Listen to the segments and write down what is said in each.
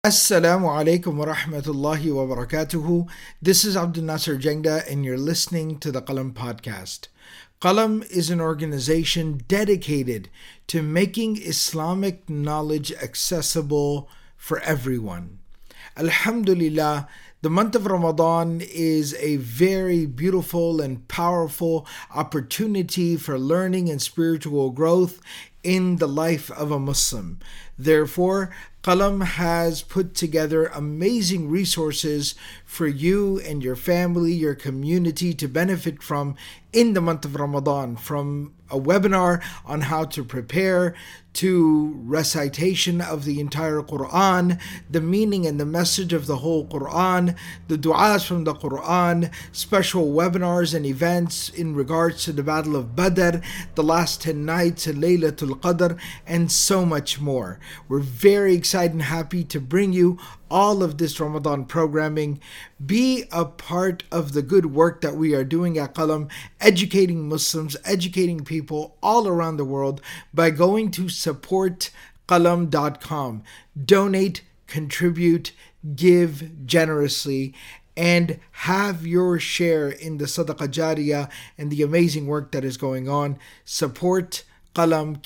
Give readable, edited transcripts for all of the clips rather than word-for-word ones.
Assalamu alaikum wa rahmatullahi wa barakatuhu. This is Abdul Nasser Jengda, and you're listening to the Qalam podcast. Qalam is an organization dedicated to making Islamic knowledge accessible for everyone. Alhamdulillah, the month of Ramadan is a very beautiful and powerful opportunity for learning and spiritual growth in the life of a Muslim. Therefore, Qalam has put together amazing resources for you and your family, your community to benefit from in the month of Ramadan, from a webinar on how to prepare to recitation of the entire Quran, the meaning and the message of the whole Quran, the du'as from the Quran, special webinars and events in regards to the Battle of Badr, the last 10 nights, Laylatul Qadr, and so much more. We're very excited and happy to bring you all of this Ramadan programming. Be a part of the good work that we are doing at Qalam, educating Muslims, educating people all around the world by going to supportqalam.com. Donate, contribute, give generously, and have your share in the Sadaqah Jariyah and the amazing work that is going on. Support Qalam,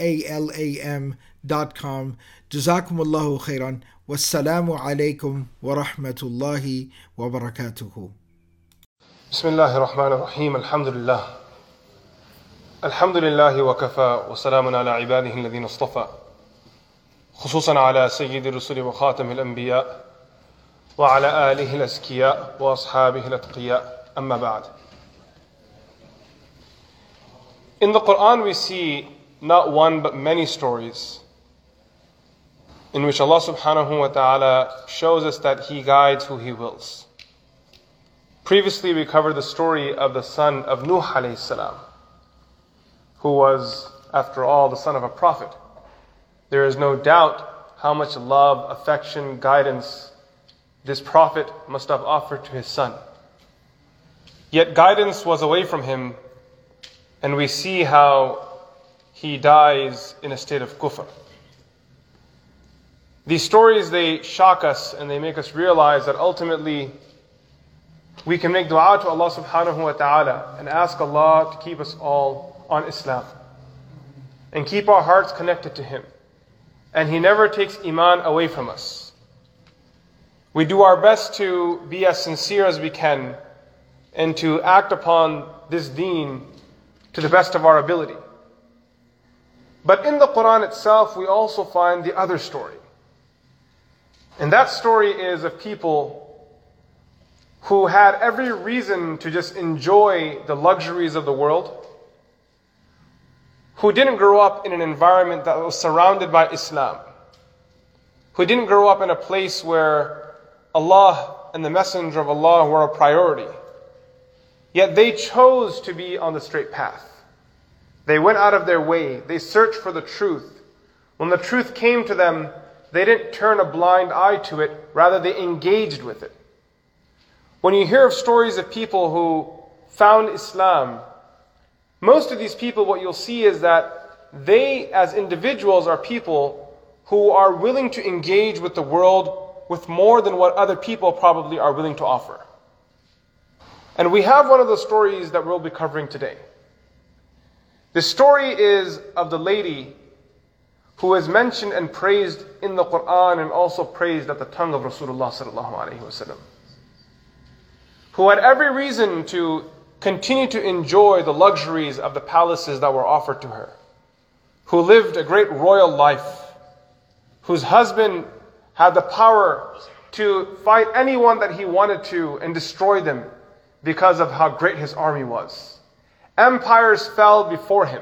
QALAM.com. Jazakumullahu khairan. Wassalamu alaikum wa rahmatullahi wa barakatuhu. Bismillahir Rahmanir Rahim. Alhamdulillah. Alhamdulillahi wa kafa wa salamun ala ibadihi alladhina istafa. Khususan ala sayyidi rusuli wa khatamil anbiya wa ala alihi al-azkiya wa ashabihi al-atqiya. Amma ba'd. In the Quran we see not one but many stories in which Allah subhanahu wa ta'ala shows us that He guides who He wills. Previously we covered the story of the son of Nuh alayhi salam, who was, after all, the son of a prophet. There is no doubt how much love, affection, guidance this prophet must have offered to his son. Yet guidance was away from him, and we see how he dies in a state of kufr. These stories, they shock us and they make us realize that ultimately we can make dua to Allah subhanahu wa ta'ala and ask Allah to keep us all on Islam and keep our hearts connected to Him. And He never takes Iman away from us. We do our best to be as sincere as we can and to act upon this deen to the best of our ability. But in the Quran itself, we also find the other story. And that story is of people who had every reason to just enjoy the luxuries of the world, who didn't grow up in an environment that was surrounded by Islam, who didn't grow up in a place where Allah and the Messenger of Allah were a priority. Yet they chose to be on the straight path. They went out of their way. They searched for the truth. When the truth came to them, they didn't turn a blind eye to it, rather they engaged with it. When you hear of stories of people who found Islam, most of these people, what you'll see is that they as individuals are people who are willing to engage with the world with more than what other people probably are willing to offer. And we have one of those stories that we'll be covering today. The story is of the lady who is mentioned and praised in the Quran and also praised at the tongue of Rasulullah sallallahu alaihi wasallam, who had every reason to continue to enjoy the luxuries of the palaces that were offered to her, who lived a great royal life, whose husband had the power to fight anyone that he wanted to and destroy them because of how great his army was. Empires fell before him.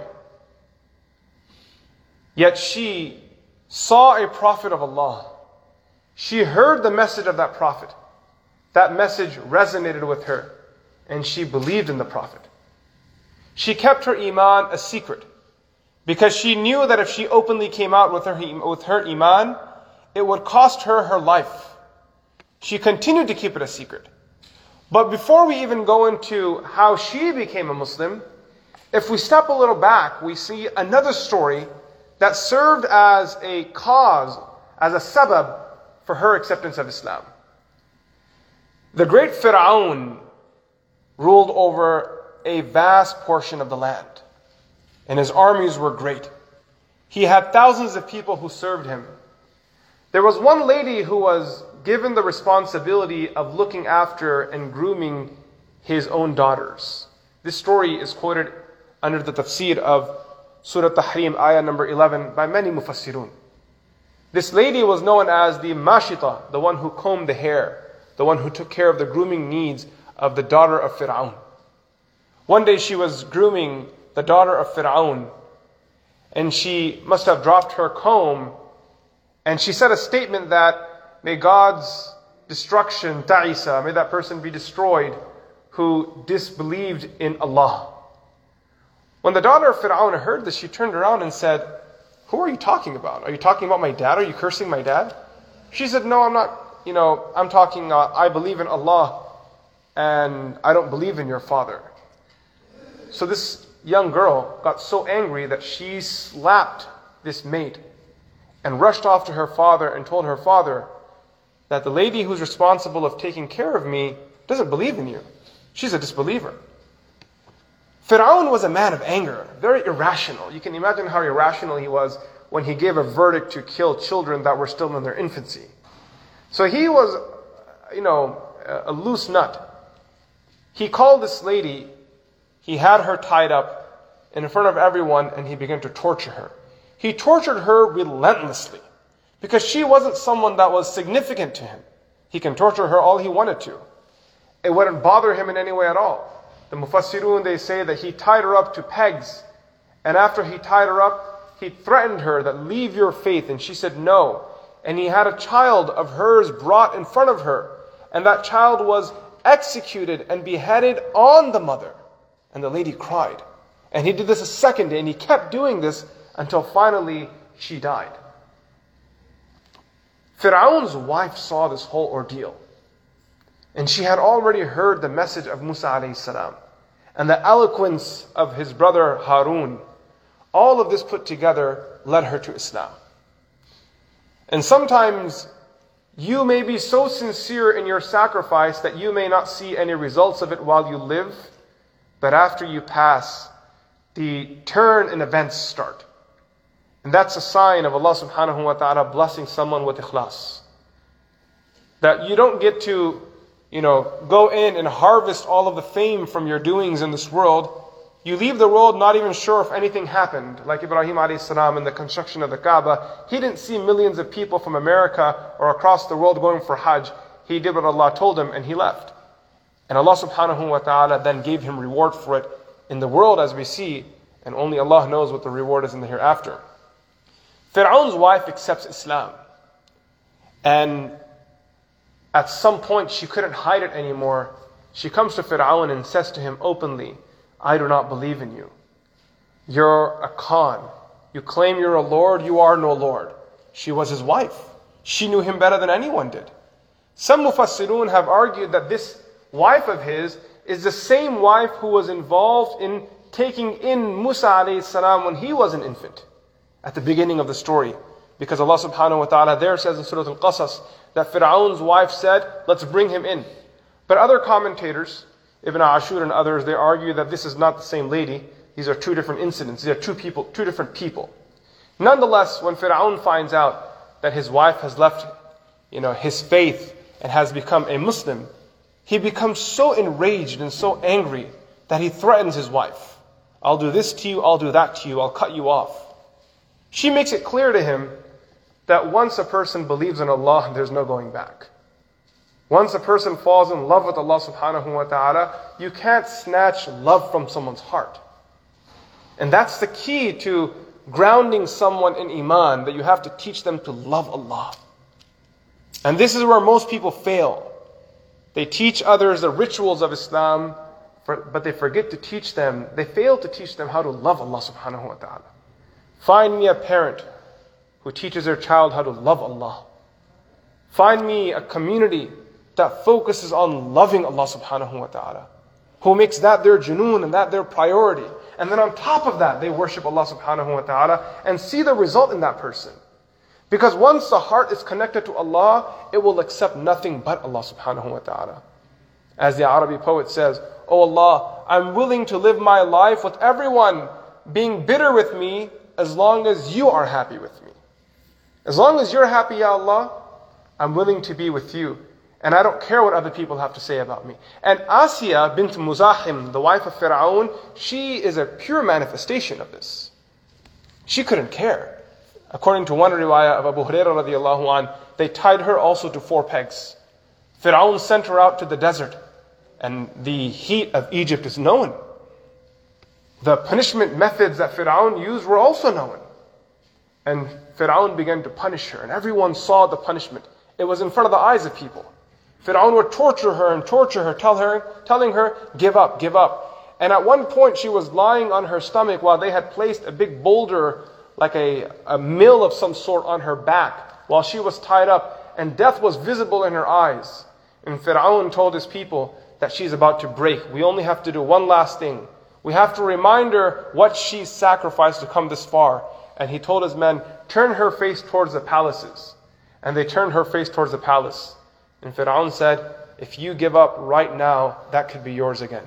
Yet she saw a prophet of Allah. She heard the message of that prophet. That message resonated with her, and she believed in the prophet. She kept her iman a secret, because she knew that if she openly came out with her iman, it would cost her her life. She continued to keep it a secret. But before we even go into how she became a Muslim, if we step a little back, we see another story that served as a cause, as a sabab for her acceptance of Islam. The great Fir'aun ruled over a vast portion of the land, and his armies were great. He had thousands of people who served him. There was one lady who was given the responsibility of looking after and grooming his own daughters. This story is quoted under the tafsir of Surah Tahrim, ayah number 11, by many mufassirun. This lady was known as the Mashita, the one who combed the hair, the one who took care of the grooming needs of the daughter of Fir'aun. One day she was grooming the daughter of Fir'aun, and she must have dropped her comb, and she said a statement that, may God's destruction, ta'isa, may that person be destroyed who disbelieved in Allah. When the daughter of Fir'aun heard this, she turned around and said, who are you talking about? Are you talking about my dad? Are you cursing my dad? She said, no, I'm not. I'm talking, I believe in Allah and I don't believe in your father. So this young girl got so angry that she slapped this maid and rushed off to her father and told her father that the lady who's responsible of taking care of me doesn't believe in you. She's a disbeliever. Fir'aun was a man of anger, very irrational. You can imagine how irrational he was when he gave a verdict to kill children that were still in their infancy. So he was, a loose nut. He called this lady, he had her tied up in front of everyone, and he began to torture her. He tortured her relentlessly because she wasn't someone that was significant to him. He can torture her all he wanted to. It wouldn't bother him in any way at all. The Mufassirun, they say that he tied her up to pegs, and after he tied her up, he threatened her that leave your faith, and she said no. And he had a child of hers brought in front of her, and that child was executed and beheaded on the mother. And the lady cried. And he did this a second day, and he kept doing this until finally she died. Fir'aun's wife saw this whole ordeal, and she had already heard the message of Musa alayhi salam and the eloquence of his brother Harun. All of this put together led her to Islam. And sometimes you may be so sincere in your sacrifice that you may not see any results of it while you live, but after you pass, the turn in events start. And that's a sign of Allah subhanahu wa ta'ala blessing someone with ikhlas. That you don't get to go in and harvest all of the fame from your doings in this world. You leave the world not even sure if anything happened. Like Ibrahim alayhi salam in the construction of the Kaaba. He didn't see millions of people from America or across the world going for Hajj. He did what Allah told him and he left. And Allah subhanahu wa ta'ala then gave him reward for it in the world as we see. And only Allah knows what the reward is in the hereafter. Fir'aun's wife accepts Islam. And at some point, she couldn't hide it anymore. She comes to Fir'aun and says to him openly, I do not believe in you. You're a Khan. You claim you're a Lord, you are no Lord. She was his wife. She knew him better than anyone did. Some Mufassirun have argued that this wife of his is the same wife who was involved in taking in Musa alayhi salam when he was an infant, at the beginning of the story. Because Allah subhanahu wa ta'ala there says in Surah Al-Qasas that Fir'aun's wife said, let's bring him in. But other commentators, Ibn Ashur and others, they argue that this is not the same lady. These are two different incidents. These are two different people. Nonetheless, when Fir'aun finds out that his wife has left his faith and has become a Muslim, he becomes so enraged and so angry that he threatens his wife. I'll do this to you, I'll do that to you, I'll cut you off. She makes it clear to him that once a person believes in Allah, there's no going back. Once a person falls in love with Allah subhanahu wa ta'ala, you can't snatch love from someone's heart. And that's the key to grounding someone in Iman, that you have to teach them to love Allah. And this is where most people fail. They teach others the rituals of Islam, but they forget to teach them, they fail to teach them how to love Allah subhanahu wa ta'ala. Find me a parent who teaches their child how to love Allah. Find me a community that focuses on loving Allah subhanahu wa ta'ala, who makes that their junoon and that their priority. And then on top of that, they worship Allah subhanahu wa ta'ala and see the result in that person. Because once the heart is connected to Allah, it will accept nothing but Allah subhanahu wa ta'ala. As the Arabic poet says, "O Allah, I'm willing to live my life with everyone being bitter with me as long as you are happy with me. As long as you're happy, Ya Allah, I'm willing to be with you. And I don't care what other people have to say about me." And Asiya bint Muzahim, the wife of Fir'aun, she is a pure manifestation of this. She couldn't care. According to one riwayah of Abu Hurairah radiallahu anh, they tied her also to 4 pegs. Fir'aun sent her out to the desert, and the heat of Egypt is known. The punishment methods that Fir'aun used were also known. And Fir'aun began to punish her, and everyone saw the punishment. It was in front of the eyes of people. Fir'aun would torture her, telling her, give up, give up. And at one point she was lying on her stomach while they had placed a big boulder, like a mill of some sort, on her back while she was tied up, and death was visible in her eyes. And Fir'aun told his people that she's about to break. We only have to do one last thing. We have to remind her what she sacrificed to come this far. And he told his men, turn her face towards the palaces. And they turned her face towards the palace. And Fir'aun said, if you give up right now, that could be yours again.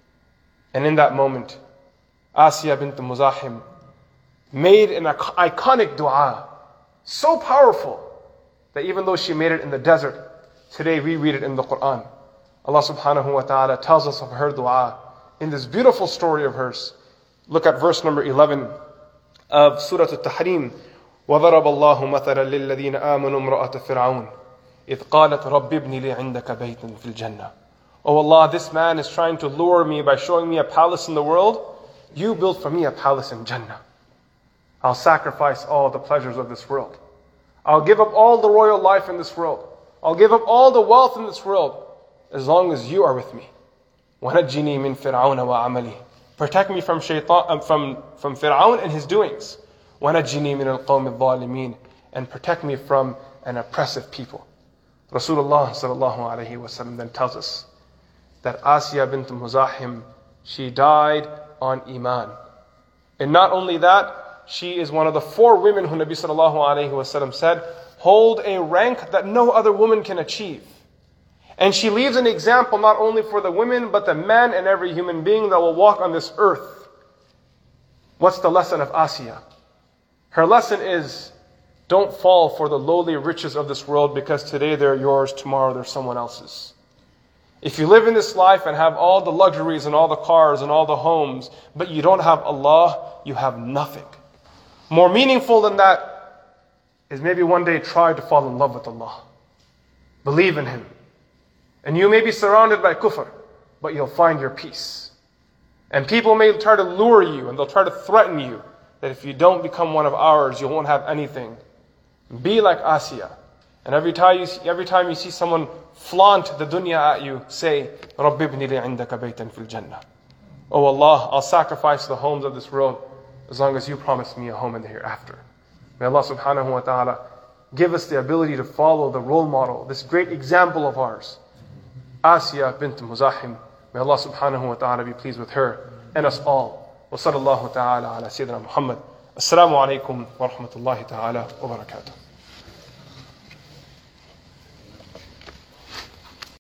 And in that moment, Asiya bint Muzahim made an iconic dua, so powerful that even though she made it in the desert, today we read it in the Quran. Allah subhanahu wa ta'ala tells us of her dua in this beautiful story of hers. Look at verse number 11 of Surah At-Tahrim. وَضَرَبَ اللَّهُ مَثَلًا لِلَّذِينَ آمَنُوا امْرَأَةَ فِرْعَوْنَ إِذْ قَالَتْ رَبِّ ابْنِ لِي عِنْدَكَ بَيْتًا فِي الْجَنَّةِ. Oh Allah, this man is trying to lure me by showing me a palace in the world. You build for me a palace in Jannah. I'll sacrifice all the pleasures of this world. I'll give up all the royal life in this world. I'll give up all the wealth in this world as long as you are with me. وَنَجِّنِي مِن فِرْعَوْنَ وَعَمَلِهِ. Protect me from Fir'aun and his doings. وَنَجِّنِي مِنَ الْقَوْمِ الظَّالِمِينَ. And protect me from an oppressive people. Rasulullah sallallahu alayhi wa sallam then tells us that Asiya bint Muzahim, she died on Iman. And not only that, she is one of the 4 women who Nabi sallallahu alayhi wa sallam said, hold a rank that no other woman can achieve. And she leaves an example not only for the women, but the man and every human being that will walk on this earth. What's the lesson of Asiya? Her lesson is, don't fall for the lowly riches of this world, because today they're yours, tomorrow they're someone else's. If you live in this life and have all the luxuries and all the cars and all the homes, but you don't have Allah, you have nothing. More meaningful than that is maybe one day try to fall in love with Allah. Believe in Him. And you may be surrounded by kufr, but you'll find your peace. And people may try to lure you, and they'll try to threaten you that if you don't become one of ours, you won't have anything. Be like Asiya. And every time you see someone flaunt the dunya at you, say, رَبِّ ابْنِ لِي عِنْدَكَ بَيْتًا فِي الْجَنَّةِ. Oh Allah, I'll sacrifice the homes of this world as long as you promise me a home in the hereafter. May Allah subhanahu wa ta'ala give us the ability to follow the role model, this great example of ours, Asiya bint Muzahim. May Allah subhanahu wa ta'ala be pleased with her and us all. Wa sallallahu ta'ala ala Sayyidina Muhammad. Assalamu alaikum wa rahmatullahi ta'ala wa barakatuh.